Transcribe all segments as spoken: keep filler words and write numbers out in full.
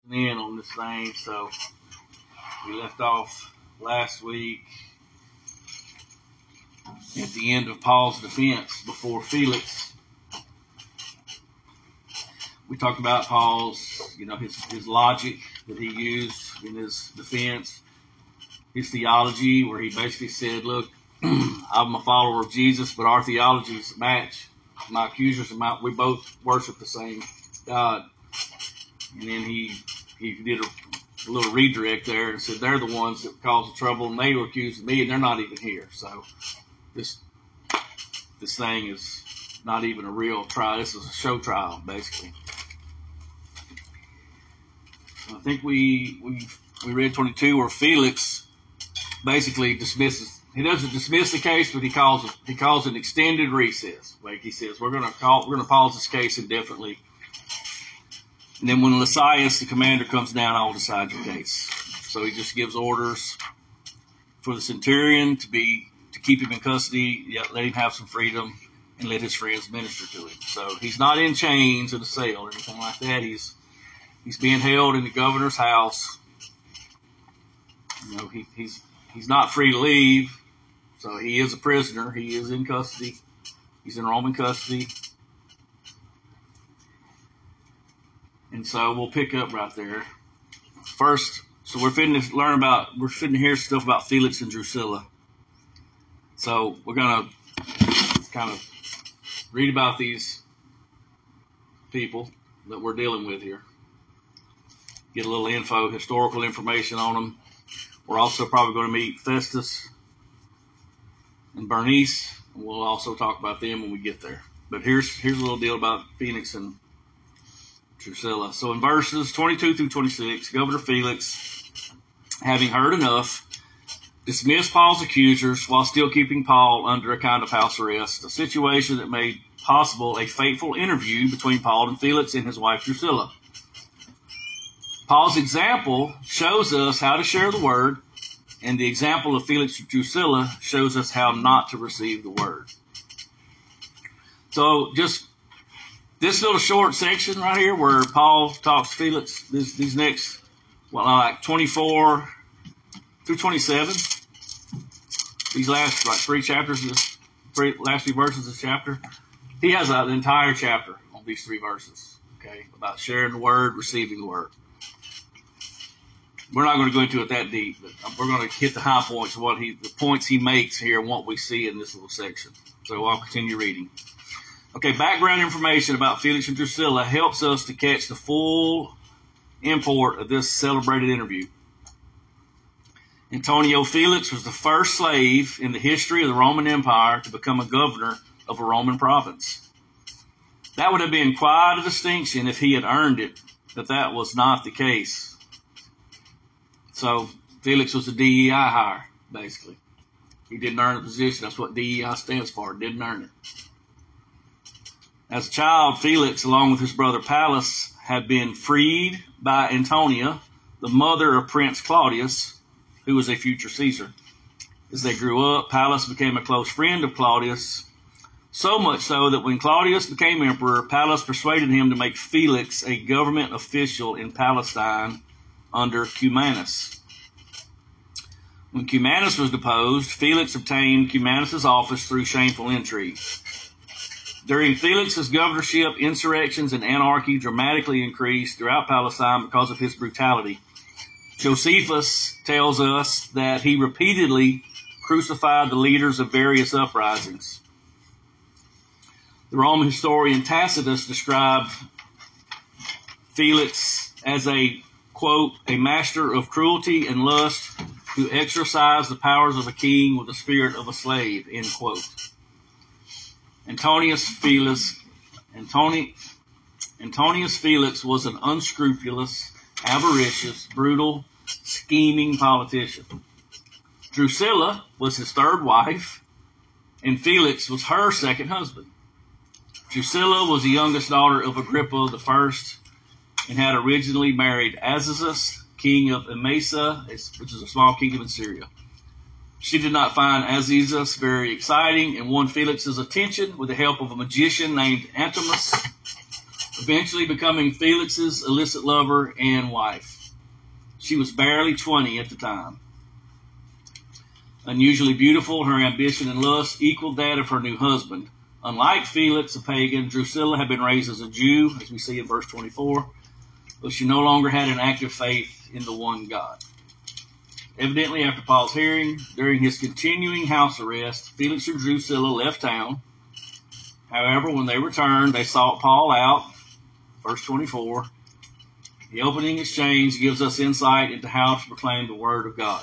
in on this thing. So we left off last week at the end of Paul's defense before Felix. We talked about Paul's, you know, his, his logic that he used in his defense, his theology, where he basically said, look, I'm a follower of Jesus, but our theologies match. My accusers and my, we both worship the same God. And then he he did a, a little redirect there and said they're the ones that caused the trouble, and they were accusing me, and they're not even here. So this this thing is not even a real trial. This is a show trial, basically. I think we we we read twenty-two where Felix basically dismisses. He doesn't dismiss the case, but he calls it, he calls an extended recess. Like he says, we're going to call we're going to pause this case indefinitely. And then when Lysias, the commander, comes down, I'll decide your case. So he just gives orders for the centurion to be to keep him in custody, yet let him have some freedom, and let his friends minister to him. So he's not in chains in a cell or anything like that. He's he's being held in the governor's house. You know, he, he's he's not free to leave. So he is a prisoner. He is in custody. He's in Roman custody. And so we'll pick up right there. First, so we're fitting to learn about, we're fitting to hear stuff about Felix and Drusilla. So we're going to kind of read about these people that we're dealing with here. Get a little info, historical information on them. We're also probably going to meet Festus and Bernice, and we'll also talk about them when we get there. But here's here's a little deal about Felix and Drusilla. So in verses twenty-two through twenty-six, Governor Felix, having heard enough, dismissed Paul's accusers while still keeping Paul under a kind of house arrest, a situation that made possible a fateful interview between Paul and Felix and his wife Drusilla. Paul's example shows us how to share the word, and the example of Felix and Drusilla shows us how not to receive the word. So just this little short section right here where Paul talks to Felix, this, these next, well, like twenty-four through twenty-seven, these last like three chapters, this three, last few verses of this chapter, he has an entire chapter on these three verses, okay, about sharing the word, receiving the word. We're not going to go into it that deep, but we're going to hit the high points, what he, the points he makes here, and what we see in this little section. So I'll continue reading. Okay, background information about Felix and Drusilla helps us to catch the full import of this celebrated interview. Antonio Felix was the first slave in the history of the Roman Empire to become a governor of a Roman province. That would have been quite a distinction if he had earned it, but that was not the case. So Felix was a D E I hire, basically. He didn't earn the position. That's what D E I stands for. Didn't earn it. As a child, Felix, along with his brother Pallas, had been freed by Antonia, the mother of Prince Claudius, who was a future Caesar. As they grew up, Pallas became a close friend of Claudius, so much so that when Claudius became emperor, Pallas persuaded him to make Felix a government official in Palestine under Cumanus. When Cumanus was deposed, Felix obtained Cumanus' office through shameful intrigue. During Felix's governorship, insurrections and anarchy dramatically increased throughout Palestine because of his brutality. Josephus tells us that he repeatedly crucified the leaders of various uprisings. The Roman historian Tacitus described Felix as a, quote, a master of cruelty and lust who exercised the powers of a king with the spirit of a slave, end quote. Antonius Felix, Antoni, Antonius Felix was an unscrupulous, avaricious, brutal, scheming politician. Drusilla was his third wife, and Felix was her second husband. Drusilla was the youngest daughter of Agrippa the First and had originally married Azazus, king of Emesa, which is a small kingdom in Syria. She did not find Azazus very exciting and won Felix's attention with the help of a magician named Antimus, eventually becoming Felix's illicit lover and wife. She was barely twenty at the time. Unusually beautiful, her ambition and lust equaled that of her new husband. Unlike Felix, a pagan, Drusilla had been raised as a Jew, as we see in verse twenty-four, but she no longer had an active faith in the one God. Evidently, after Paul's hearing, during his continuing house arrest, Felix and Drusilla left town. However, when they returned, they sought Paul out. Verse twenty-four. The opening exchange gives us insight into how to proclaim the word of God.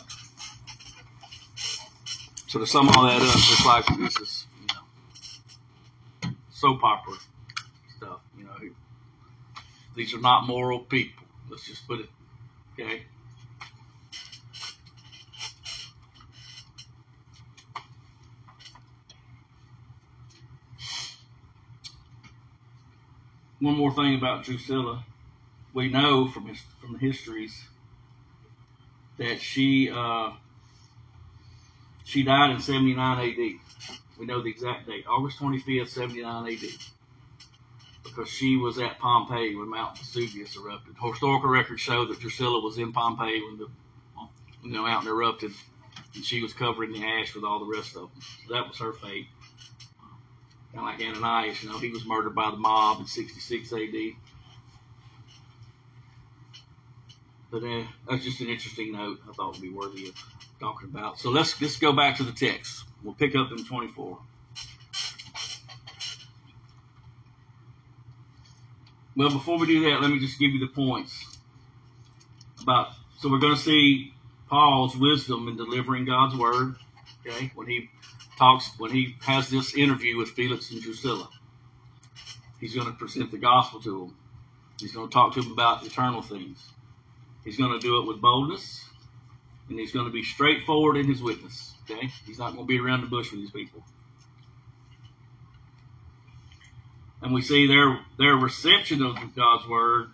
So to sum all that up, just like this is, you know, soap opera stuff. You know, these are not moral people. Let's just put it, okay? One more thing about Drusilla. We know from his, from the histories that she uh, she died in seventy-nine A D. We know the exact date, August twenty-fifth, seventy-nine A D, because she was at Pompeii when Mount Vesuvius erupted. Historical records show that Drusilla was in Pompeii when the you know mountain erupted, and she was covering the ash with all the rest of them. So that was her fate. Kind of like Ananias, you know, he was murdered by the mob in sixty-six A D. But uh, that's just an interesting note I thought would be worthy of talking about. So let's let's go back to the text. We'll pick up in twenty-four. Well, before we do that, let me just give you the points about. So we're going to see Paul's wisdom in delivering God's word. Okay, when he talks, when he has this interview with Felix and Drusilla, he's going to present the gospel to them. He's going to talk to them about eternal things. He's going to do it with boldness, and he's going to be straightforward in his witness. Okay, he's not going to be around the bush with these people. And we see their their reception of God's word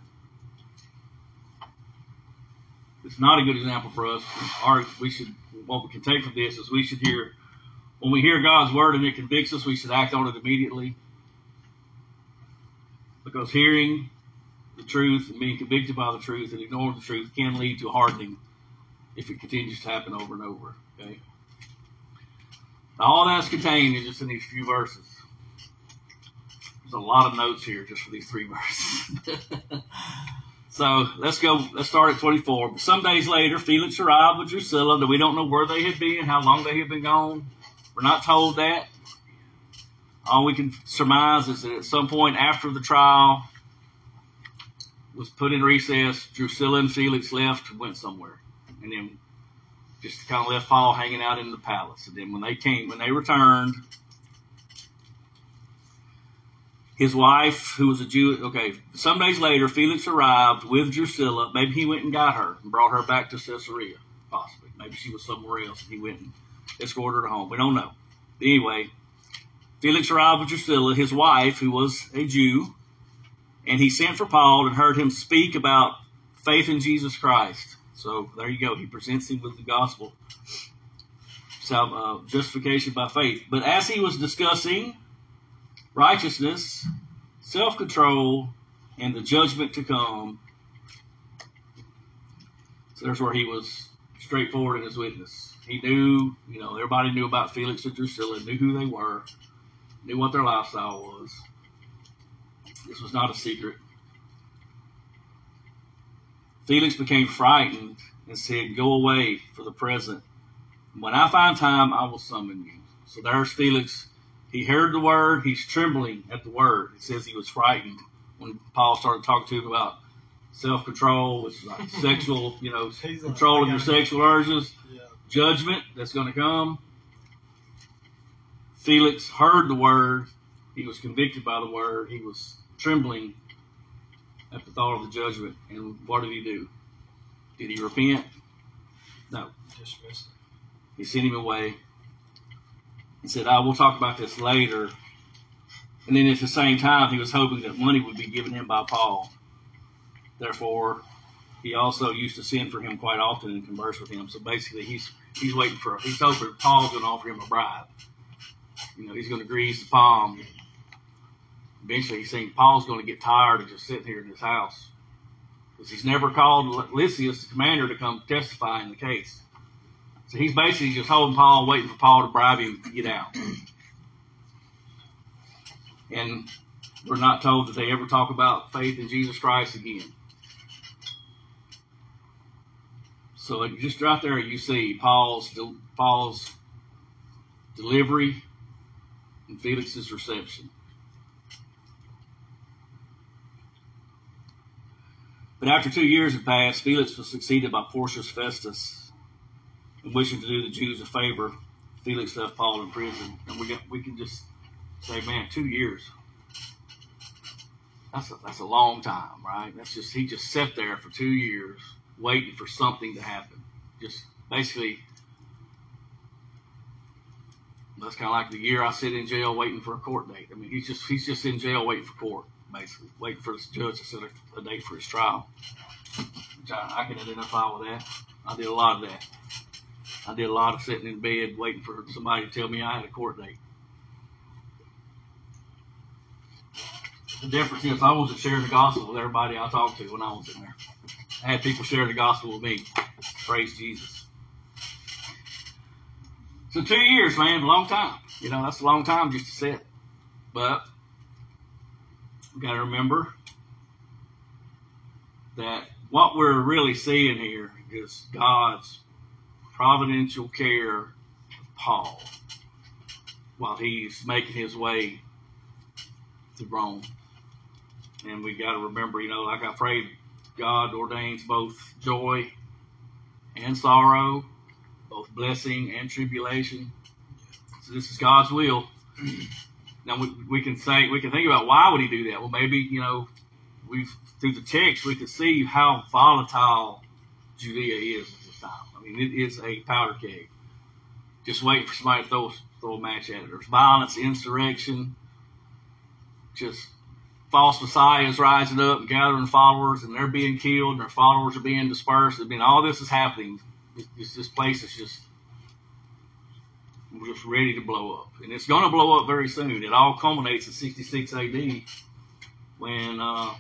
is not a good example for us. Our, we should what we can take from this is we should hear when we hear God's word and it convicts us, we should act on it immediately. Because hearing the truth and being convicted by the truth and ignoring the truth can lead to hardening if it continues to happen over and over. Okay. Now, all that's contained is just in these few verses. There's a lot of notes here just for these three verses. So let's go. Let's start at twenty-four. Some days later, Felix arrived with Drusilla. That we don't know where they had been, how long they had been gone. We're not told that. All we can surmise is that at some point after the trial was put in recess, Drusilla and Felix left and went somewhere, and then just kind of left Paul hanging out in the palace. And then when they came, when they returned, his wife, who was a Jew, okay, some days later, Felix arrived with Drusilla. Maybe he went and got her and brought her back to Caesarea, possibly. Maybe she was somewhere else and he went and escorted her home. We don't know. But anyway, Felix arrived with Drusilla, his wife, who was a Jew, and he sent for Paul and heard him speak about faith in Jesus Christ. So there you go. He presents him with the gospel, uh, justification by faith. But as he was discussing righteousness, self-control, and the judgment to come, so there's where he was straightforward in his witness. He knew, you know, everybody knew about Felix and Drusilla, knew who they were, knew what their lifestyle was. This was not a secret. Felix became frightened and said, "Go away for the present. When I find time, I will summon you." So there's Felix. He heard the word. He's trembling at the word. It says he was frightened when Paul started talking to him about self-control, which is like sexual, you know, control of your sexual urges, yeah. Judgment that's going to come. Felix heard the word. He was convicted by the word. He was trembling at the thought of the judgment. And what did he do? Did he repent? No. Dismissed. He sent him away. He said, "I will talk about this later." And then at the same time, he was hoping that money would be given him by Paul. Therefore, he also used to send for him quite often and converse with him. So basically, he's he's waiting for, he's hoping Paul's going to offer him a bribe. You know, he's going to grease the palm eventually he seen Paul's going to get tired of just sitting here in his house, because he's never called Lysias, the commander, to come testify in the case. So he's basically just holding Paul, waiting for Paul to bribe him to get out. And we're not told that they ever talk about faith in Jesus Christ again. So just right there you see Paul's Paul's delivery and Felix's reception. But after two years had passed, Felix was succeeded by Porcius Festus. And wishing to do the Jews a favor, Felix left Paul in prison. And we got, we can just say, man, two years. That's a, that's a long time, right? That's just he just sat there for two years waiting for something to happen. Just basically, that's kind of like the year I sit in jail waiting for a court date. I mean, he's just he's just in jail waiting for court, basically, waiting for the judge to set a, a date for his trial. Which I, I can identify with that. I did a lot of that. I did a lot of sitting in bed waiting for somebody to tell me I had a court date. The difference is I wasn't sharing the gospel with everybody I talked to when I was in there. I had people sharing the gospel with me. Praise Jesus. So two years, man, a long time. You know, that's a long time just to sit. But we got to remember that what we're really seeing here is God's providential care of Paul while he's making his way to Rome. And we got to remember, you know, like I prayed, God ordains both joy and sorrow, both blessing and tribulation. So this is God's will. Now we, we can say, we can think about why would he do that? Well, maybe, you know, we've, through the text, we can see how volatile Judea is at this time. I mean, it is a powder keg. Just waiting for somebody to throw, throw a match at it. There's violence, insurrection, just false messiahs rising up and gathering followers, and they're being killed, and their followers are being dispersed. I mean, all this is happening. This, this place is just, we're just ready to blow up. And it's going to blow up very soon. It all culminates in sixty-six A D when uh,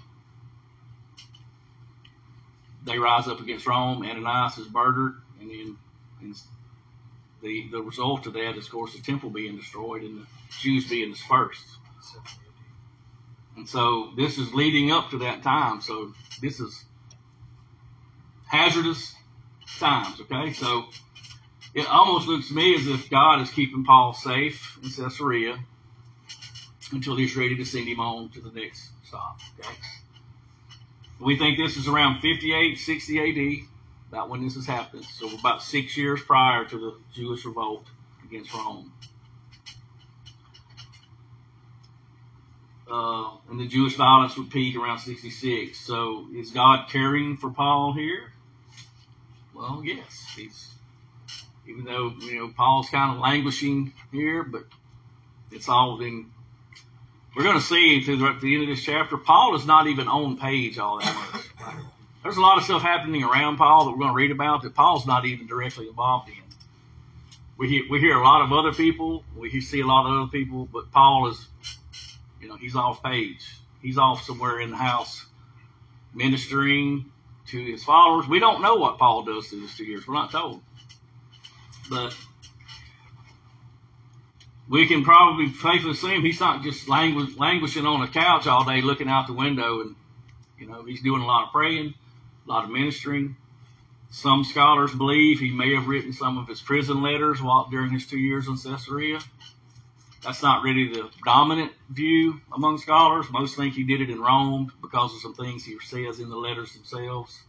they rise up against Rome. Ananias is murdered, and then and the, the result of that is, of course, the temple being destroyed and the Jews being dispersed. And so this is leading up to that time. So this is hazardous times, okay? So it almost looks to me as if God is keeping Paul safe in Caesarea until he's ready to send him on to the next stop, okay? We think this is around fifty-eight, sixty A D, about when this is happening. So about six years prior to the Jewish revolt against Rome. Uh, and the Jewish violence would peak around sixty-six. So is God caring for Paul here? Well, yes. He's, even though, you know, Paul's kind of languishing here, but it's all been, we're going to see through the, the end of this chapter, Paul is not even on page all that much. There's a lot of stuff happening around Paul that we're going to read about that Paul's not even directly involved in. We hear, we hear a lot of other people, we see a lot of other people, but Paul is, you know, he's off page. He's off somewhere in the house ministering to his followers. We don't know what Paul does through these two years. We're not told. But we can probably safely assume he's not just langu- languishing on a couch all day looking out the window. And, you know, he's doing a lot of praying, a lot of ministering. Some scholars believe he may have written some of his prison letters while during his two years in Caesarea. That's not really the dominant view among scholars. Most think he did it in Rome because of some things he says in the letters themselves.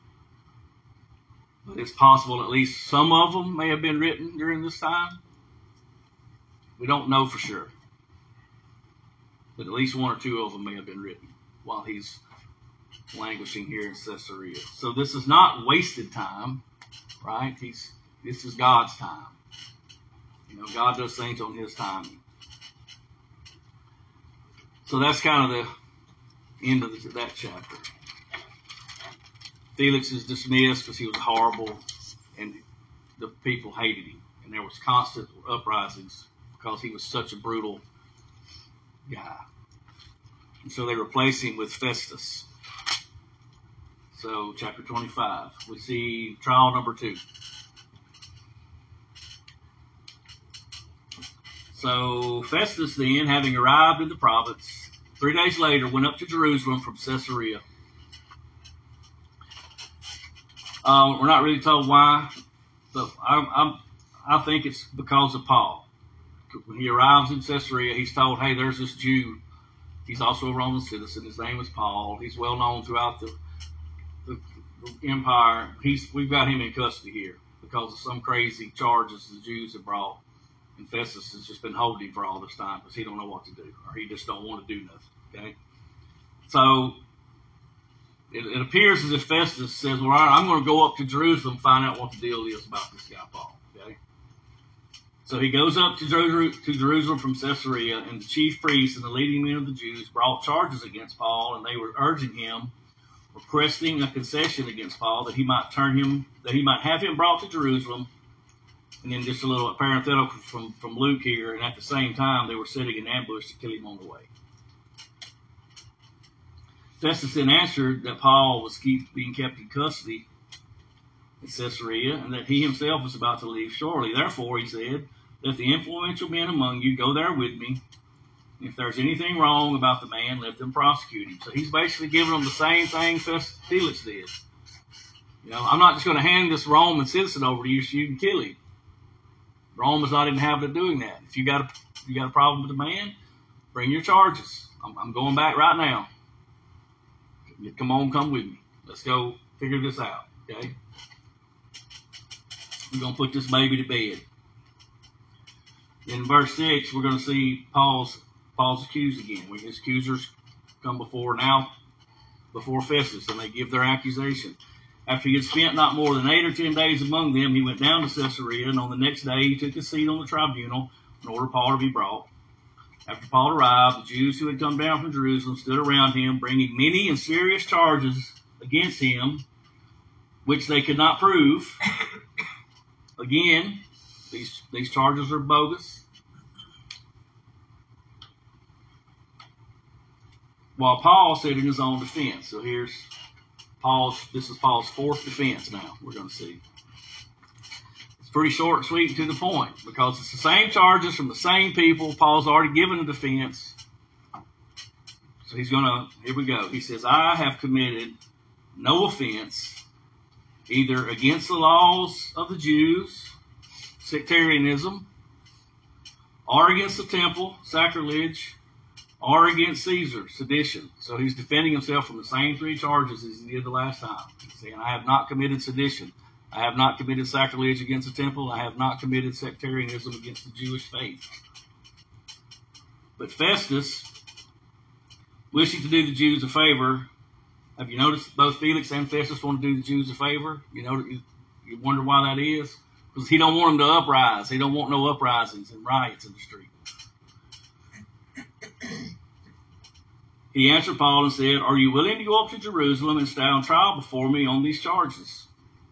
But it's possible at least some of them may have been written during this time. We don't know for sure. But at least one or two of them may have been written while he's languishing here in Caesarea. So this is not wasted time, right? He's this is God's time. You know, God does things on his timing. So that's kind of the end of the, that chapter. Felix is dismissed because he was horrible and the people hated him. And there was constant uprisings because he was such a brutal guy. And so they replace him with Festus. So chapter twenty-five, we see trial number two. So Festus then, having arrived in the province, three days later went up to Jerusalem from Caesarea. Uh, we're not really told why, but I'm, I'm, I think it's because of Paul. When he arrives in Caesarea, he's told, hey, there's this Jew. He's also a Roman citizen. His name is Paul. He's well known throughout the, the, the empire. He's, we've got him in custody here because of some crazy charges the Jews have brought. And Festus has just been holding him for all this time because he don't know what to do, or he just don't want to do nothing. Okay, so it, it appears as if Festus says, "Well, all right, I'm going to go up to Jerusalem and find out what the deal is about this guy Paul." Okay, so he goes up to, Jer- to Jerusalem from Caesarea, and the chief priests and the leading men of the Jews brought charges against Paul, and they were urging him, requesting a concession against Paul that he might turn him, that he might have him brought to Jerusalem. And then just a little parenthetical from, from Luke here, and at the same time, they were setting an ambush to kill him on the way. Festus then answered that Paul was keep, being kept in custody in Caesarea, and that he himself was about to leave shortly. Therefore, he said, let the influential men among you go there with me. If there's anything wrong about the man, let them prosecute him. So he's basically giving them the same thing Felix did. You know, I'm not just going to hand this Roman citizen over to you so you can kill him. Rome is not in the habit of doing that. If you got a, if you got a problem with the man, bring your charges. I'm, I'm going back right now. Come on, come with me. Let's go figure this out. Okay? We're going to put this baby to bed. In verse six, we're going to see Paul's Paul's accused again. When his accusers come before now, before Festus, and they give their accusation. After he had spent not more than eight or ten days among them, he went down to Caesarea, and on the next day he took a seat on the tribunal and ordered Paul to be brought. After Paul arrived, the Jews who had come down from Jerusalem stood around him, bringing many and serious charges against him, which they could not prove. Again, these, these charges are bogus. While Paul said in his own defense. So here's Paul's, this is Paul's fourth defense now, we're going to see. It's pretty short and sweet and to the point because it's the same charges from the same people. Paul's already given a defense. So he's going to, here we go. He says, I have committed no offense either against the laws of the Jews, sectarianism, or against the temple, sacrilege, or against Caesar, sedition. So he's defending himself from the same three charges as he did the last time. He's saying, I have not committed sedition. I have not committed sacrilege against the temple. I have not committed sectarianism against the Jewish faith. But Festus, wishing to do the Jews a favor, have you noticed both Felix and Festus want to do the Jews a favor? You know, you, you wonder why that is? Because he don't want them to uprise. He don't want no uprisings and riots in the street. He answered Paul and said, are you willing to go up to Jerusalem and stand on trial before me on these charges?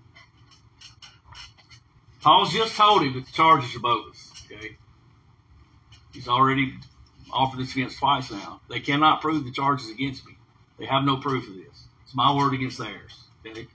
Paul's just told him that the charges are bogus. Okay, he's already offered this defense twice now. They cannot prove the charges against me. They have no proof of this. It's my word against theirs. Okay.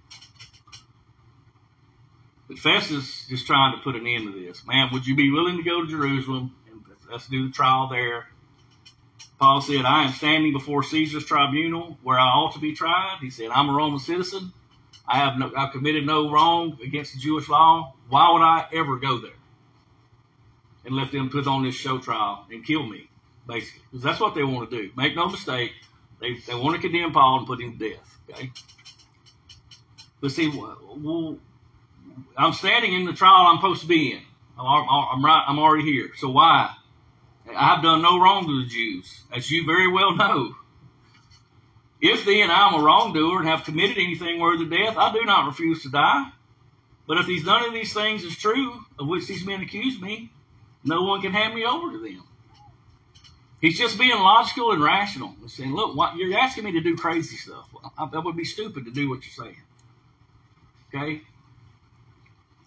But Festus is just trying to put an end to this. Man, would you be willing to go to Jerusalem and let's do the trial there? Paul said, I am standing before Caesar's tribunal where I ought to be tried. He said, I'm a Roman citizen. I have no, I've committed no wrong against the Jewish law. Why would I ever go there and let them put on this show trial and kill me, basically? Because that's what they want to do. Make no mistake, they they want to condemn Paul and put him to death. Okay. But see, well, I'm standing in the trial I'm supposed to be in. I'm, I'm right. I'm already here. So why? I've done no wrong to the Jews, as you very well know. If then I am a wrongdoer and have committed anything worthy of death, I do not refuse to die. But if these none of these things is true, of which these men accuse me, no one can hand me over to them. He's just being logical and rational. He's saying, look, what, you're asking me to do crazy stuff. Well, I, that would be stupid to do what you're saying. Okay?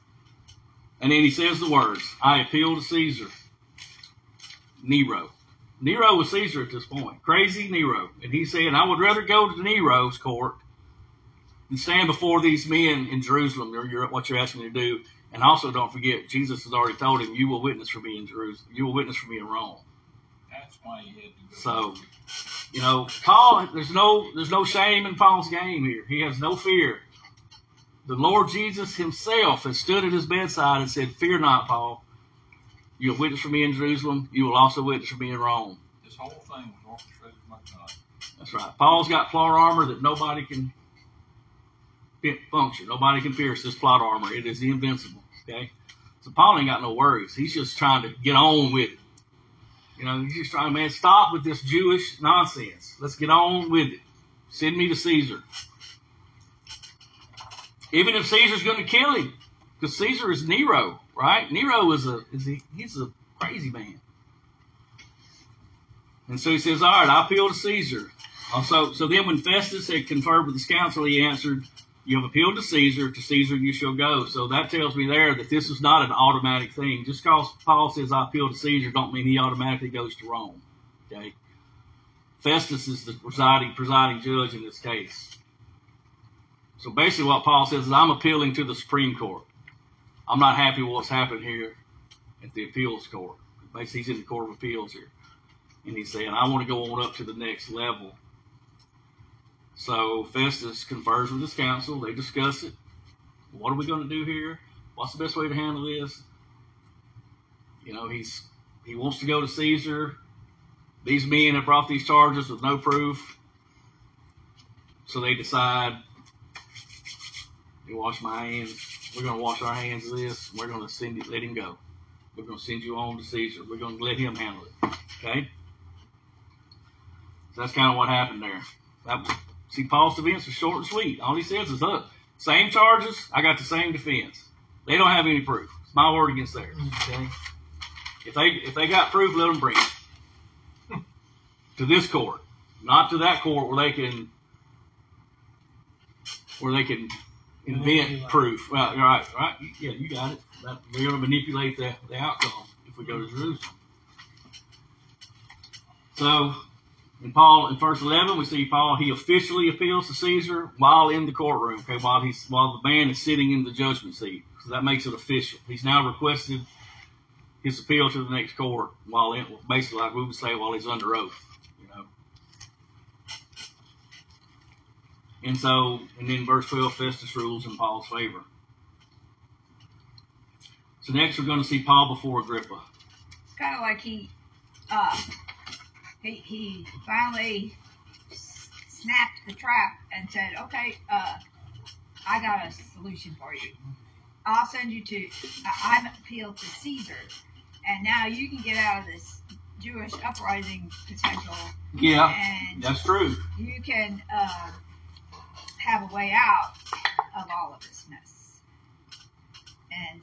And then he says the words, I appeal to Caesar, Nero. Nero was Caesar at this point. Crazy Nero. And he's saying, I would rather go to Nero's court than stand before these men in Jerusalem, or you're, what you're asking me to do. And also don't forget, Jesus has already told him, you will witness for me in Jerusalem. You will witness for me in Rome. That's why he had to go. So, you know, Paul, there's no, there's no shame in Paul's game here. He has no fear. The Lord Jesus himself has stood at his bedside and said, fear not, Paul. You will witness for me in Jerusalem. You will also witness for me in Rome. This whole thing was orchestrated by God. That's right. Paul's got plot armor that nobody can function. Nobody can pierce this plot armor. It is invincible. Okay? So Paul ain't got no worries. He's just trying to get on with it. You know, he's just trying, man, stop with this Jewish nonsense. Let's get on with it. Send me to Caesar. Even if Caesar's going to kill him. Because Caesar is Nero, right? Nero is a, is a, he's a crazy man. And so he says, all right, I appeal to Caesar. Also, so then when Festus had conferred with his council, he answered, you have appealed to Caesar, to Caesar you shall go. So that tells me there that this is not an automatic thing. Just because Paul says I appeal to Caesar don't mean he automatically goes to Rome. Okay? Festus is the presiding, presiding judge in this case. So basically what Paul says is I'm appealing to the Supreme Court. I'm not happy with what's happened here at the appeals court. Basically he's in the Court of Appeals here. And he's saying I want to go on up to the next level. So Festus confers with his council. They discuss it. What are we going to do here? What's the best way to handle this? You know, he's he wants to go to Caesar. These men have brought these charges with no proof. So they decide, you wash my hands. We're going to wash our hands of this. We're going to send it, let him go. We're going to send you on to Caesar. We're going to let him handle it. Okay? So that's kind of what happened there. That was, see, Paul's defense was short and sweet. All he says is, look, same charges, I got the same defense. They don't have any proof. It's my word against theirs. Okay? If they if they got proof, let them bring it to this court, not to that court where they can where they can invent proof. Well, right, right, yeah, you got it. That, they're going to manipulate the, the outcome if we go to Jerusalem. So. In Paul, in verse eleven, we see Paul, he officially appeals to Caesar while in the courtroom, okay, while he's, while the man is sitting in the judgment seat. So that makes it official. He's now requested his appeal to the next court while in, basically like we would say, while he's under oath, you know. And so, and then verse twelve, Festus rules in Paul's favor. So next we're going to see Paul before Agrippa. It's kind of like he, uh, He, he finally snapped the trap and said, okay, uh, I got a solution for you. I'll send you to, I'm appealed to Caesar, and now you can get out of this Jewish uprising potential. Yeah, and that's true. You can uh, have a way out of all of this mess. And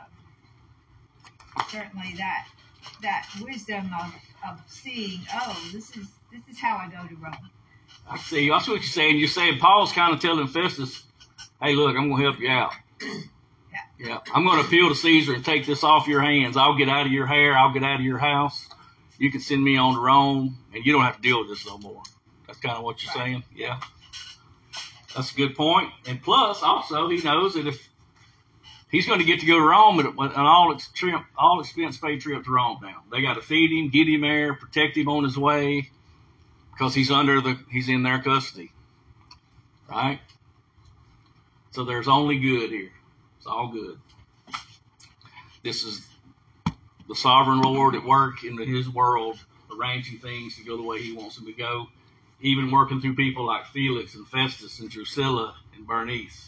uh, certainly that that wisdom of, of seeing, oh, this is this is how I go to Rome. I see. That's what you're saying. You're saying Paul's kind of telling Festus, hey, look, I'm going to help you out. Yeah. Yeah. I'm going to appeal to Caesar and take this off your hands. I'll get out of your hair. I'll get out of your house. You can send me on to Rome, and you don't have to deal with this no more. That's kind of what you're right. saying. Yeah. That's a good point. And plus, also, he knows that if he's going to get to go to Rome at an all, trip, all expense paid trip to Rome now. They got to feed him, get him there, protect him on his way, because he's under the he's in their custody. Right? So there's only good here. It's all good. This is the sovereign Lord at work in his world, arranging things to go the way he wants them to go, even working through people like Felix and Festus and Drusilla and Bernice.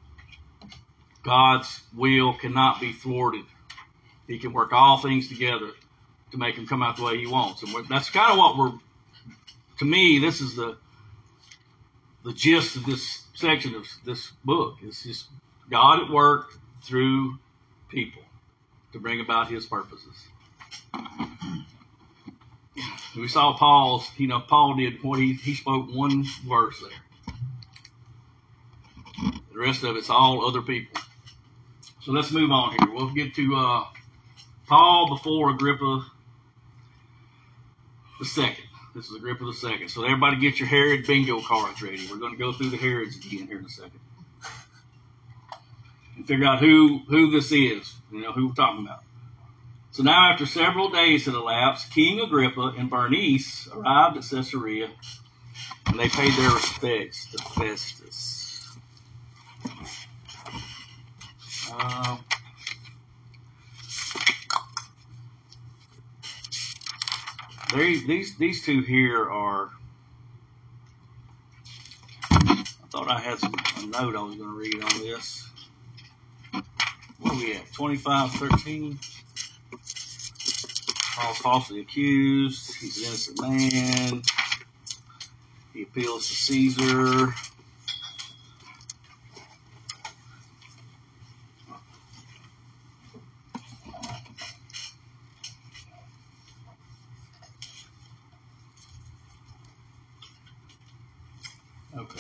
God's will cannot be thwarted. He can work all things together to make them come out the way he wants. And that's kind of what we're, to me, this is the the gist of this section of this book. It's just God at work through people to bring about his purposes. We saw Paul's, you know, Paul did what he, he spoke one verse there. The rest of it's all other people. So let's move on here. We'll get to uh, Paul before Agrippa. the second. This is Agrippa the second. So everybody get your Herod bingo cards ready. We're going to go through the Herods again here in a second. And figure out who, who this is, you know, who we're talking about. So now after several days had elapsed, King Agrippa and Bernice arrived at Caesarea, and they paid their respects to Festus. Uh, they, these, these two here are, I thought I had some, a note I was going to read on this. Where are we at? twenty-five thirteen. Paul's falsely accused. He's an innocent man. He appeals to Caesar. Okay.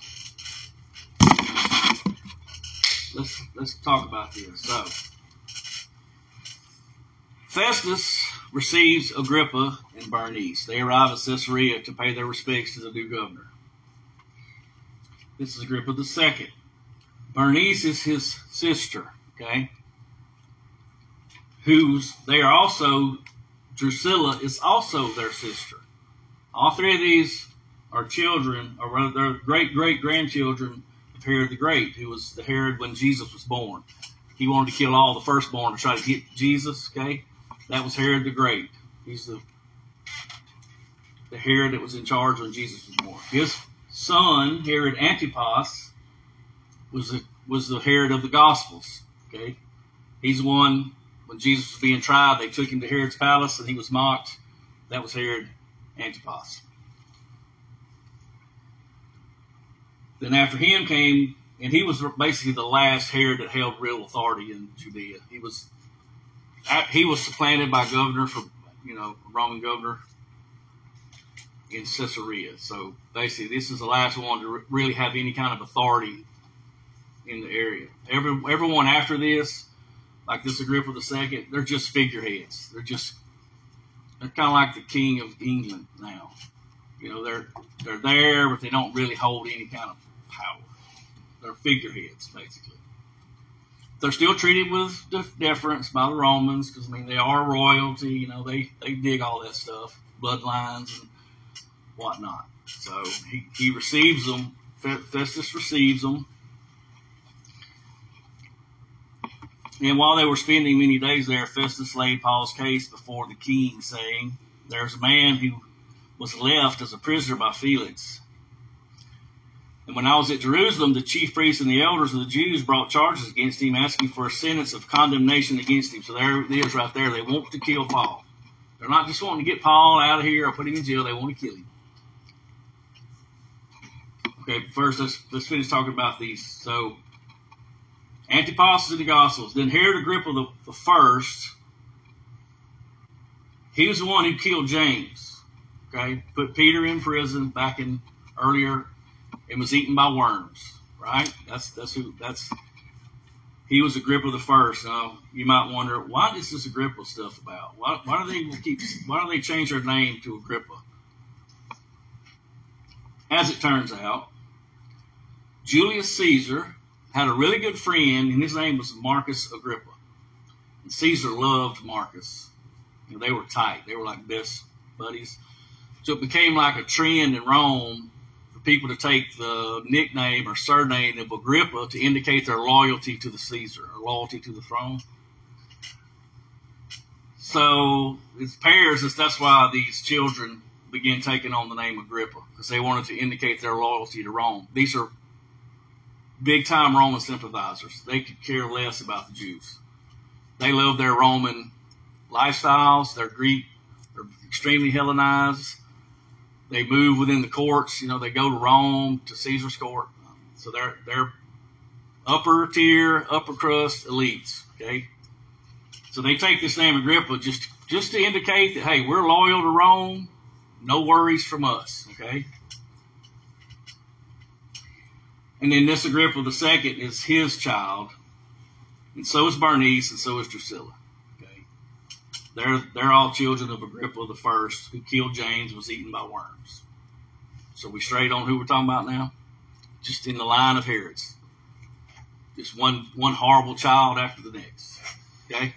Let's let's talk about this. So Festus receives Agrippa and Bernice. They arrive at Caesarea to pay their respects to the new governor. This is Agrippa the second. Bernice is his sister, okay? Who's they are also Drusilla is also their sister. All three of these are children, or rather, they're great great grandchildren of Herod the Great, who was the Herod when Jesus was born. He wanted to kill all the firstborn to try to get Jesus, okay? That was Herod the Great. He's the the Herod that was in charge when Jesus was born. His son, Herod Antipas, was the, was the Herod of the Gospels, okay? He's the one, when Jesus was being tried, they took him to Herod's palace and he was mocked. That was Herod Antipas. Then after him came, and he was basically the last Herod that held real authority in Judea. He was he was supplanted by governor for, you know, Roman governor in Caesarea. So basically, this is the last one to really have any kind of authority in the area. Every everyone after this, like this Agrippa the second, they're just figureheads. They're just they're kind of like the king of England now. You know, they're they're there, but they don't really hold any kind of power. They're figureheads, basically. They're still treated with deference by the Romans because, I mean, they are royalty. You know, they, they dig all that stuff, bloodlines and whatnot. So he, he receives them. Festus receives them. And while they were spending many days there, Festus laid Paul's case before the king, saying, "There's a man who was left as a prisoner by Felix. And when I was at Jerusalem, the chief priests and the elders of the Jews brought charges against him, asking for a sentence of condemnation against him." So there it is right there. They want to kill Paul. They're not just wanting to get Paul out of here or put him in jail. They want to kill him. Okay, first let's, let's finish talking about these. So Antipas in the Gospels. Then Herod Agrippa the, the first, he was the one who killed James. Okay, put Peter in prison back in earlier and was eaten by worms. Right? That's that's who that's he was Agrippa the first. Now you might wonder, why is this Agrippa stuff about? Why why do they keep why do they change their name to Agrippa? As it turns out, Julius Caesar had a really good friend, and his name was Marcus Agrippa. And Caesar loved Marcus. You know, they were tight. They were like best buddies. So it became like a trend in Rome for people to take the nickname or surname of Agrippa to indicate their loyalty to the Caesar or loyalty to the throne. So it's pairs. That's why these children began taking on the name Agrippa, because they wanted to indicate their loyalty to Rome. These are big-time Roman sympathizers. They could care less about the Jews. They love their Roman lifestyles. They're Greek. They're extremely Hellenized. They move within the courts. You know, they go to Rome, to Caesar's court. So they're they're upper tier, upper crust elites. Okay, so they take this name Agrippa just just to indicate that, hey, we're loyal to Rome. No worries from us. Okay. And then this Agrippa the second is his child, and so is Bernice, and so is Drusilla. Okay. They're they're all children of Agrippa the first, who killed James, was eaten by worms. So we straight on who we're talking about now? Just in the line of Herod's. Just one one horrible child after the next. Okay?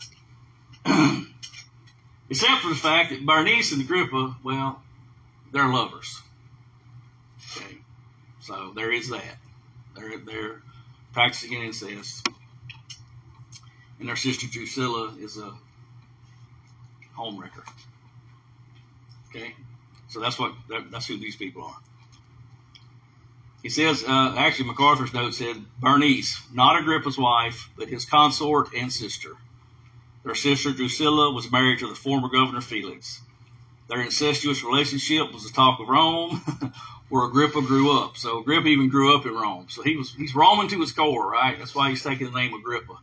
Except for the fact that Bernice and Agrippa, well, they're lovers. Okay? So there is that. They're they're practicing incest. And their sister Drusilla is a homewrecker. Okay? So that's what that's who these people are. He says, uh, actually, MacArthur's note said, Bernice, not Agrippa's wife, but his consort and sister. Their sister Drusilla was married to the former governor Felix. Their incestuous relationship was the talk of Rome, where Agrippa grew up. So Agrippa even grew up in Rome. So he was he's Roman to his core, right? That's why he's taking the name Agrippa.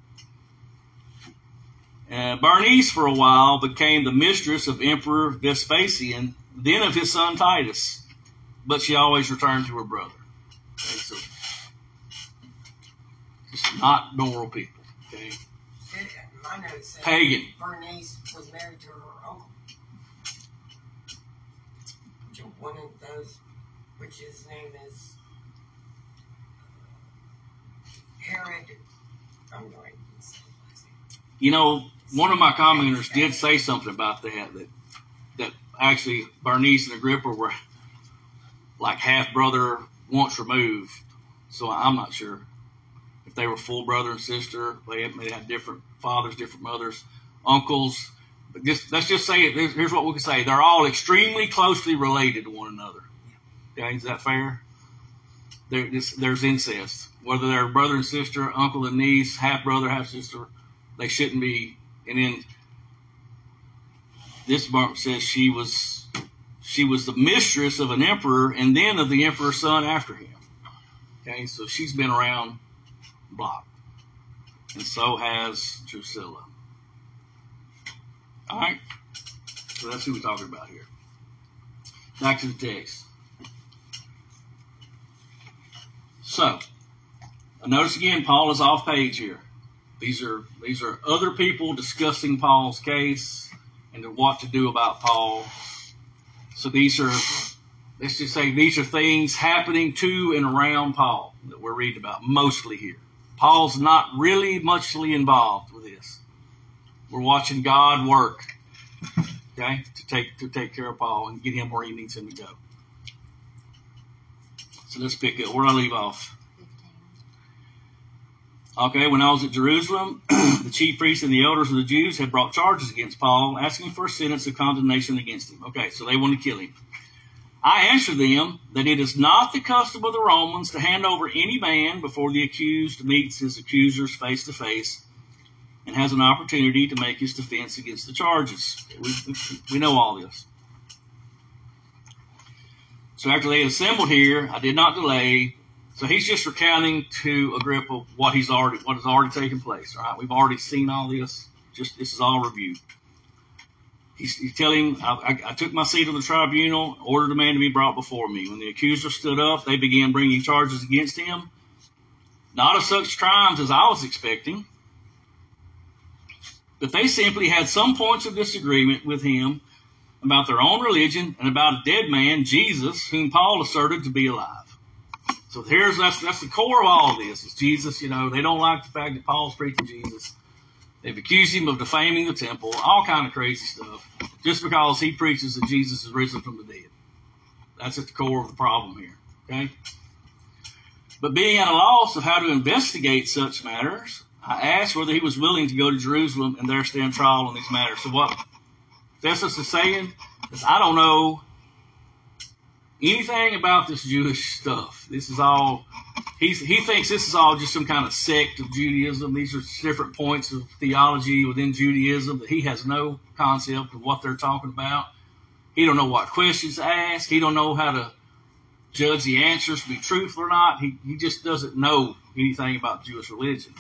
Uh, Bernice, for a while, became the mistress of Emperor Vespasian, then of his son Titus, but she always returned to her brother. Okay, so just not moral people. Okay, my notes say pagan. Bernice was married to her uncle, which one of those, which his name is Herod. I'm going to say his name. You know, one of my commenters did say something about that. That that actually Bernice and Agrippa were like half brother once removed. So I'm not sure if they were full brother and sister. They may have different fathers, different mothers, uncles. But just, let's just say it. Here's what we can say: they're all extremely closely related to one another. Okay, is that fair? There, this, there's incest, whether they're brother and sister, uncle and niece, half brother, half sister. They shouldn't be. And then this book says she was she was the mistress of an emperor, and then of the emperor's son after him. Okay, so she's been around the block, and so has Drusilla. All right, so that's who we're talking about here. Back to the text. So, notice again, Paul is off page here. These are these are other people discussing Paul's case and what to do about Paul. So these are, let's just say, these are things happening to and around Paul that we're reading about mostly here. Paul's not really muchly involved with this. We're watching God work, okay, to take to take care of Paul and get him where he needs him to go. So let's pick up. Where do I leave off? Okay, when I was at Jerusalem, the chief priests and the elders of the Jews had brought charges against Paul, asking for a sentence of condemnation against him. Okay, so they want to kill him. I answered them that it is not the custom of the Romans to hand over any man before the accused meets his accusers face to face and has an opportunity to make his defense against the charges. We, we know all this. So after they had assembled here, I did not delay. So he's just recounting to Agrippa what he's already what has already taken place. Right? We've already seen all this. Just this is all reviewed. He's, he's telling him, I, I, I took my seat on the tribunal, ordered a man to be brought before me. When the accuser stood up, they began bringing charges against him, not of such crimes as I was expecting, but they simply had some points of disagreement with him about their own religion and about a dead man, Jesus, whom Paul asserted to be alive. So here's that's that's the core of all of this. Is Jesus, you know, they don't like the fact that Paul's preaching Jesus. They've accused him of defaming the temple, all kind of crazy stuff, just because he preaches that Jesus is risen from the dead. That's at the core of the problem here. Okay? But being at a loss of how to investigate such matters, I asked whether he was willing to go to Jerusalem and there stand trial on these matters. So what Festus is saying is, I don't know anything about this Jewish stuff. This is all, he's, he thinks this is all just some kind of sect of Judaism. These are different points of theology within Judaism that he has no concept of what they're talking about. He don't know what questions to ask. He don't know how to judge the answers to be truthful or not. He, he just doesn't know anything about Jewish religion.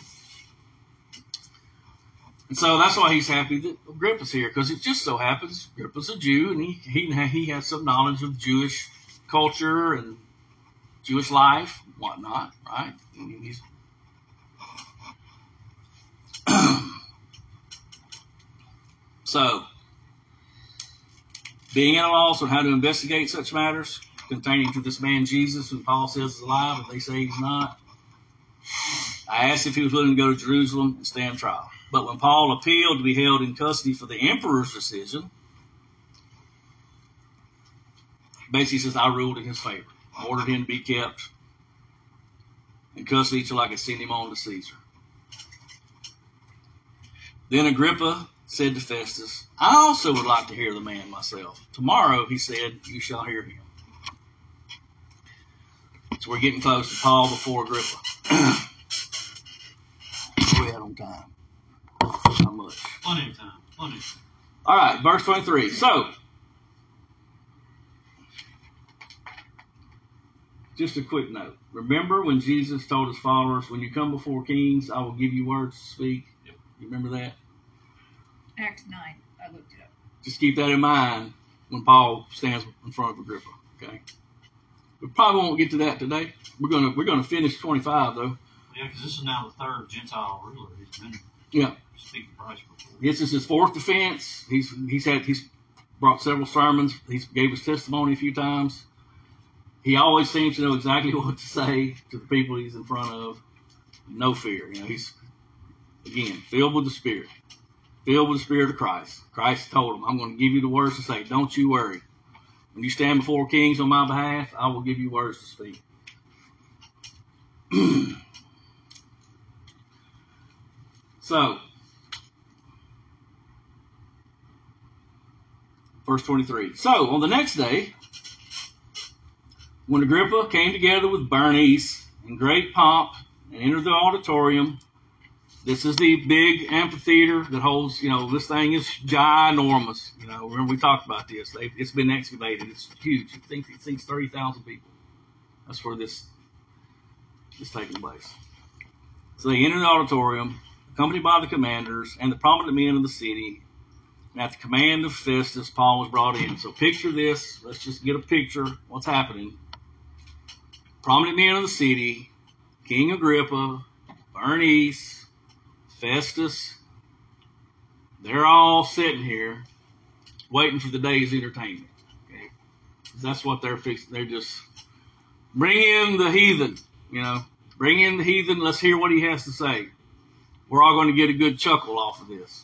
And so that's why he's happy that Agrippa's here, because it just so happens Agrippa's a Jew, and he, he, he has some knowledge of Jewish culture and Jewish life and whatnot, right? I mean, he's So, being at a loss on how to investigate such matters pertaining to this man Jesus, who Paul says is alive, but they say he's not, I asked if he was willing to go to Jerusalem and stand trial. But when Paul appealed to be held in custody for the emperor's decision, basically says, I ruled in his favor. I ordered him to be kept in custody till I could send him on to Caesar. Then Agrippa said to Festus, I also would like to hear the man myself. Tomorrow, he said, you shall hear him. So we're getting close to Paul before Agrippa. What are we at on time? Not much. Plenty of time. Plenty of time. All right, verse twenty-three. So, just a quick note. Remember when Jesus told his followers, when you come before kings, I will give you words to speak? Yep. You remember that? Acts nine. I looked it up. Just keep that in mind when Paul stands in front of Agrippa. Okay. We probably won't get to that today. We're gonna we're gonna finish twenty-five though. Yeah, because this is now the third Gentile ruler he's been Yeah. speaking Christ before. This is his fourth defense. He's he's had he's brought several sermons. He's gave his testimony a few times. He always seems to know exactly what to say to the people he's in front of. No fear. You know, he's again filled with the Spirit. Filled with the Spirit of Christ. Christ told him, I'm going to give you the words to say. Don't you worry. When you stand before kings on my behalf, I will give you words to speak. So, verse twenty-three. So, on the next day, when Agrippa came together with Bernice in great pomp and entered the auditorium, this is the big amphitheater that holds, you know, this thing is ginormous. You know, remember we talked about this. They've, it's been excavated. It's huge. It thinks, it thinks thirty thousand people. That's where this is taking place. So they entered the auditorium, accompanied by the commanders and the prominent men of the city. And at the command of Festus, Paul was brought in. So picture this. Let's just get a picture of what's happening. Prominent men of the city, King Agrippa, Bernice, Festus, they're all sitting here waiting for the day's entertainment. Okay? That's what they're fixing. They're just, bring in the heathen, you know, bring in the heathen. Let's hear what he has to say. We're all going to get a good chuckle off of this.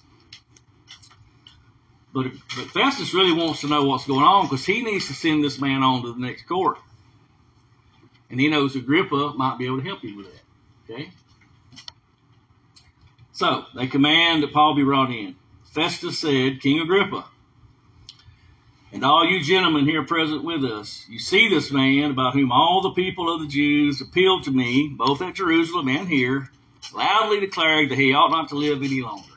But, but Festus really wants to know what's going on because he needs to send this man on to the next court. And he knows Agrippa might be able to help him with that. Okay? So, they command that Paul be brought in. Festus said, King Agrippa, and all you gentlemen here present with us, you see this man about whom all the people of the Jews appealed to me, both at Jerusalem and here, loudly declaring that he ought not to live any longer.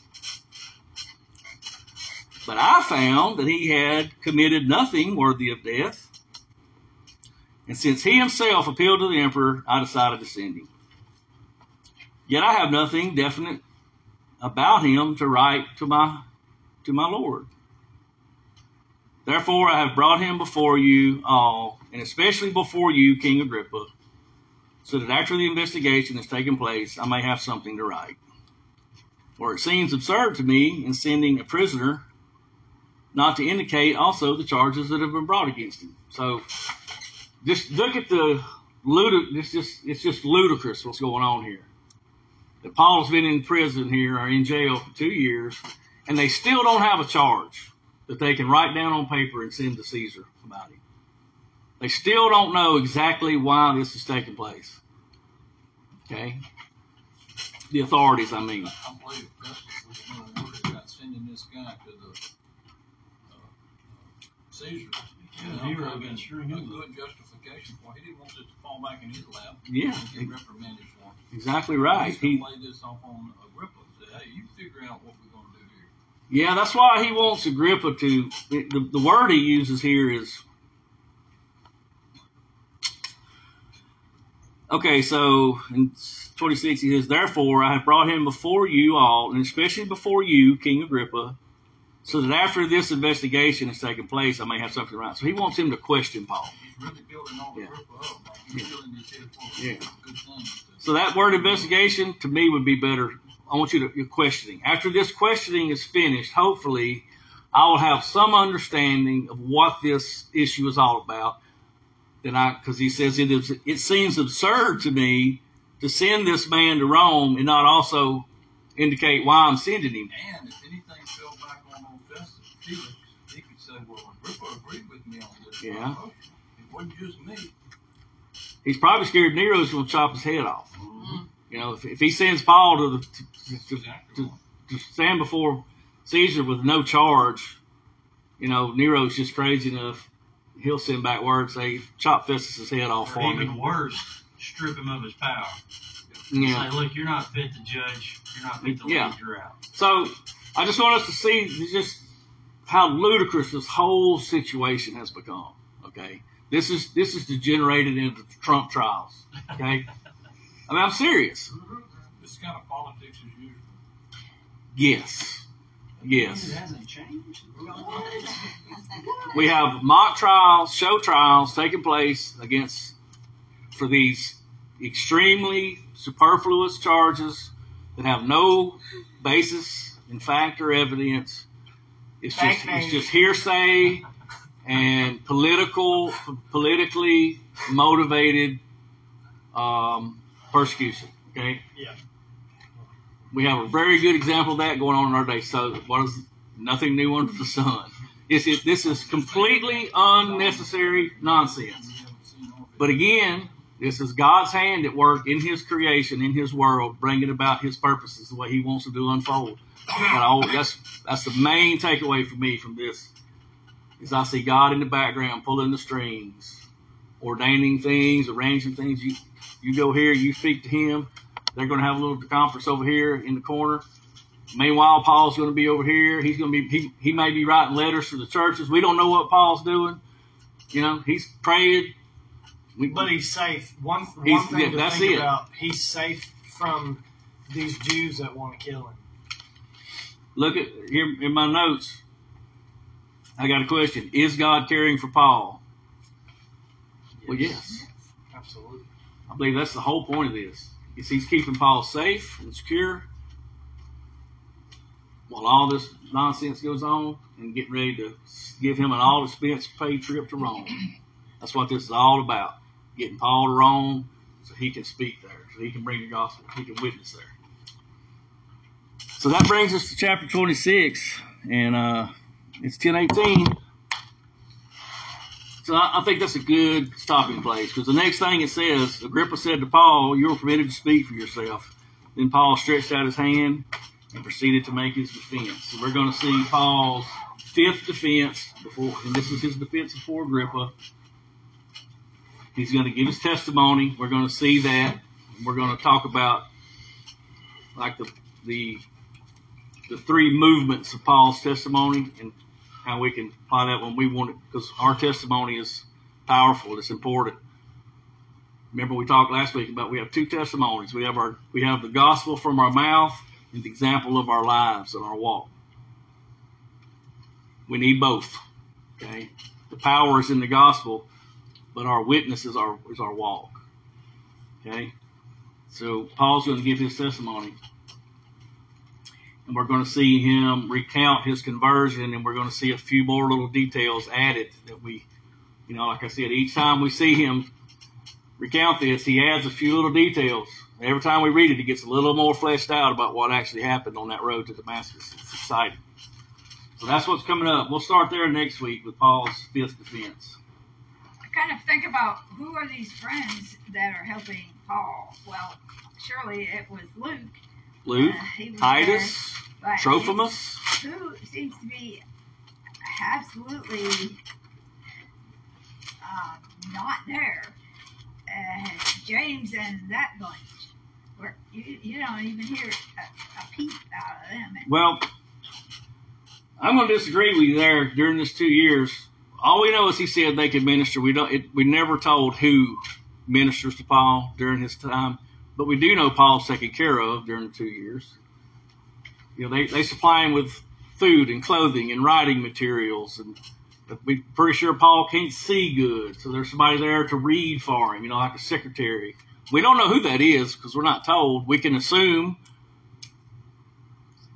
But I found that he had committed nothing worthy of death, and since he himself appealed to the emperor, I decided to send him. Yet I have nothing definite about him to write to my to my Lord. Therefore I have brought him before you all, and especially before you, King Agrippa, so that after the investigation has taken place, I may have something to write. For it seems absurd to me in sending a prisoner not to indicate also the charges that have been brought against him. So just look at the ludic- it's just it's just ludicrous what's going on here. That Paul's been in prison here or in jail for two years, and they still don't have a charge that they can write down on paper and send to Caesar about him. They still don't know exactly why this is taking place. Okay? The authorities, I mean. I believe Festus was a little worried about sending this guy to the uh, Caesar. Yeah, he would have been sure a he good would. justification for it. He didn't want it to fall back in his lap. Yeah. He get reprimanded for it. Exactly right. He's going He, to lay this off on Agrippa and say, hey, you figure out what we're going to do here. yeah, that's why he wants Agrippa to, the, the word he uses here is, okay, so in twenty-six he says, therefore I have brought him before you all, and especially before you, King Agrippa, so that after this investigation has taken place, I may have something to write. So he wants him to question Paul. He's really building all Yeah. Agrippa up. Like he's Yeah. building his head for Yeah. good things. So that word investigation, to me, would be better I want you to, you're questioning. After this questioning is finished, hopefully I will have some understanding of what this issue is all about. Then I, because he says it is, it seems absurd to me to send this man to Rome and not also indicate why I'm sending him. And if anything fell back on old Festus, Felix, he could say, well, Agrippa agreed with me on this. Yeah. It wasn't just me. He's probably scared Nero's going to chop his head off. Mm-hmm. You know, if, if he sends Paul to, the, to, to, Exactly. to, to stand before Caesar with no charge, you know, Nero's just crazy enough. He'll send back word, say, chop Festus's head off Or for even me. worse, strip him of his power. Yeah. Say, look, you're not fit to judge. You're not fit to Yeah. lead. You're out. So I just want us to see just how ludicrous this whole situation has become. Okay, this is this is degenerated into the Trump trials. Okay, I mean I'm serious. This kind of politics as usual. Yes, yes. It hasn't changed. We have mock trials, show trials taking place against for these extremely superfluous charges that have no basis in fact or evidence. It's just it's just hearsay and political, politically motivated um, persecution. Okay. Yeah. We have a very good example of that going on in our day. So, what is nothing new under the sun? This is this is completely unnecessary nonsense. But again, this is God's hand at work in His creation, in His world, bringing about His purposes the way He wants to do unfold. And I, that's that's the main takeaway for me from this. Is I see God in the background pulling the strings, ordaining things, arranging things. You you go here, you speak to Him. They're going to have a little conference over here in the corner. Meanwhile, Paul's going to be over here. He's going to be he he may be writing letters to the churches. We don't know what Paul's doing. You know, he's praying. We, But he's safe. One, one He's- thing yeah, to that's think it. about, he's safe from these Jews that want to kill him. Look at here in my notes. I got a question. Is God caring for Paul? Well, yes. Absolutely. I believe that's the whole point of this. Is He's keeping Paul safe and secure while all this nonsense goes on and getting ready to give him an all expense paid trip to Rome. That's what this is all about. Getting Paul to Rome so he can speak there, so he can bring the gospel, he can witness there. So that brings us to chapter twenty-six, and uh, it's ten eighteen. So I, I think that's a good stopping place, because the next thing it says, Agrippa said to Paul, "You are permitted to speak for yourself." Then Paul stretched out his hand and proceeded to make his defense. So we're going to see Paul's fifth defense before, and this is his defense before Agrippa. He's going to give his testimony. We're going to see that. We're going to talk about like the the the three movements of Paul's testimony and how we can apply that when we want it, because our testimony is powerful. It's important. Remember, we talked last week about we have two testimonies. We have our we have the gospel from our mouth and the example of our lives and our walk. We need both. Okay, the power is in the gospel, but our witness is our is our walk. Okay, so Paul's going to give his testimony, and we're going to see him recount his conversion, and we're going to see a few more little details added that we, you know, like I said, each time we see him recount this, he adds a few little details. Every time we read it, it gets a little more fleshed out about what actually happened on that road to Damascus. It's exciting. So that's what's coming up. We'll start there next week with Paul's fifth defense. I kind of think about who are these friends that are helping Paul. Well, surely it was Luke. Luke, Uh, he was Titus, there, but Trophimus. who seems to be absolutely uh, not there. Uh, James and that bunch. Where you, you don't even hear a, a peep out of them. Well, I'm going to disagree with you there. During this two years, all we know is he said they could minister. We don't. It, we never told who ministers to Paul during his time, but we do know Paul's taken care of during the two years. You know, they they supply him with food and clothing and writing materials, and we're pretty sure Paul can't see good, so there's somebody there to read for him. You know, like a secretary. We don't know who that is because we're not told. We can assume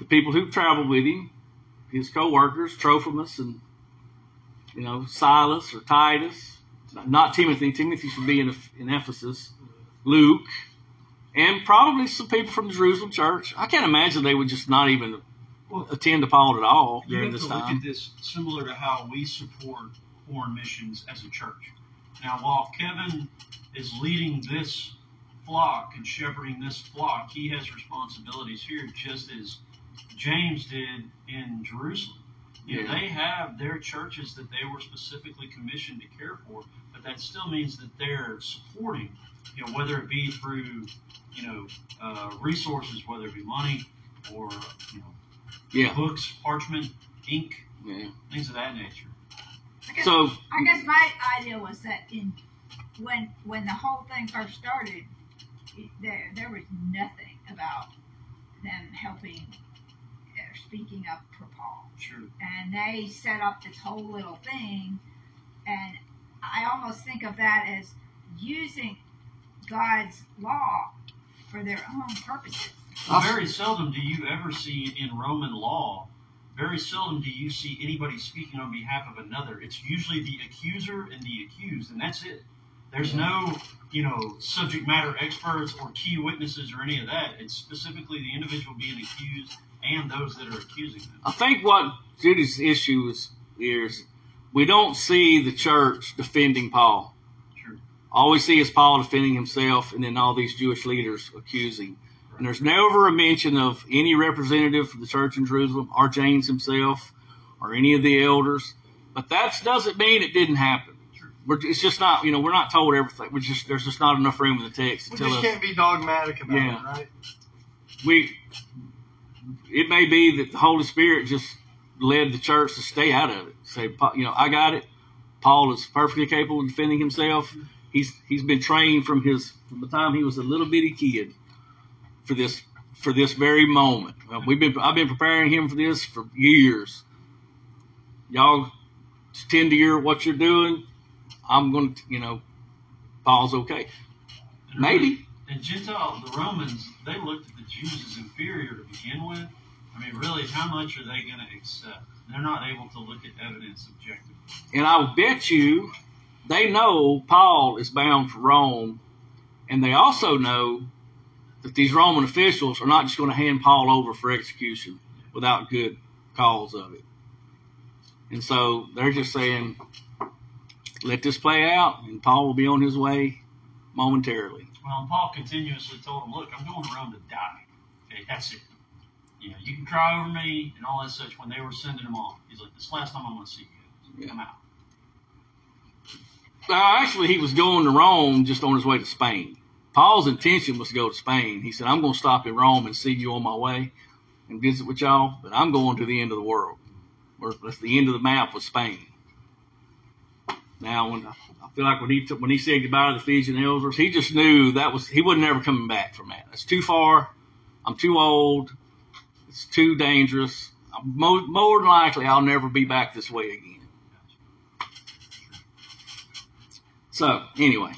the people who traveled with him, his co-workers, Trophimus and, you know, Silas or Titus, not Timothy. Timothy should be in, in Ephesus. Luke, and probably some people from the Jerusalem church. I can't imagine they would just not even Well, attend to Paul at all you during have this to look time. at this similar to how we support foreign missions as a church. Now, while Kevin is leading this flock and shepherding this flock, he has responsibilities here just as James did in Jerusalem. You know, Yeah. they have their churches that they were specifically commissioned to care for, but that still means that they're supporting, you know, whether it be through, you know, uh, resources, whether it be money or, you know, Yeah. books, parchment, ink, Yeah. things of that nature. I guess, So I guess my idea was that in when when the whole thing first started, it, there there was nothing about them helping or speaking up for Paul, Sure. and they set up this whole little thing, and I almost think of that as using God's law for their own purposes. Well, very seldom do you ever see in Roman law, very seldom do you see anybody speaking on behalf of another. It's usually the accuser and the accused, and that's it. There's no, you know, subject matter experts or key witnesses or any of that. It's specifically the individual being accused and those that are accusing them. I think what Judy's issue is, is we don't see the church defending Paul. Sure. All we see is Paul defending himself and then all these Jewish leaders accusing. And there's never a mention of any representative from the church in Jerusalem or James himself or any of the elders. But that doesn't mean it didn't happen. Sure. We're, it's just not, you know, we're not told everything. We're just, there's just not enough room in the text to We tell just us. can't be dogmatic about Yeah. it, right? We, it may be that the Holy Spirit just led the church to stay out of it. Say, you know, I got it. Paul is perfectly capable of defending himself. He's he's been trained from his from the time he was a little bitty kid for this for this very moment. Uh, we've been I've been preparing him for this for years. Y'all tend to hear what you're doing. I'm going to, you know, Paul's okay. And Maybe. really, and Gentile, the Romans, they looked at the Jews as inferior to begin with. I mean, really, how much are they going to accept? They're not able to look at evidence objectively. And I'll bet you they know Paul is bound for Rome, and they also know that these Roman officials are not just going to hand Paul over for execution without good cause of it. And so they're just saying, let this play out, and Paul will be on his way momentarily. Well, and Paul continuously told them, look, I'm going to Rome to die. Okay, that's it. You know, you can cry over me and all that such when they were sending him off. He's like, this is the last time I'm going to see you guys. I'm out. Uh, actually, he was going to Rome just on his way to Spain. Paul's intention was to go to Spain. He said, I'm going to stop in Rome and see you on my way and visit with y'all, but I'm going to the end of the world. Or that's the end of the map was Spain. Now, when I feel like when he took, when he said goodbye to the Ephesian elders, he just knew that was he wasn't ever coming back from that. That's too far. I'm too old. It's too dangerous. More, more than likely, I'll never be back this way again. So, anyway.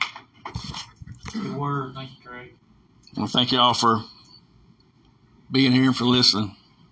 Good word. Thank you, Craig. Well, thank you all for being here and for listening.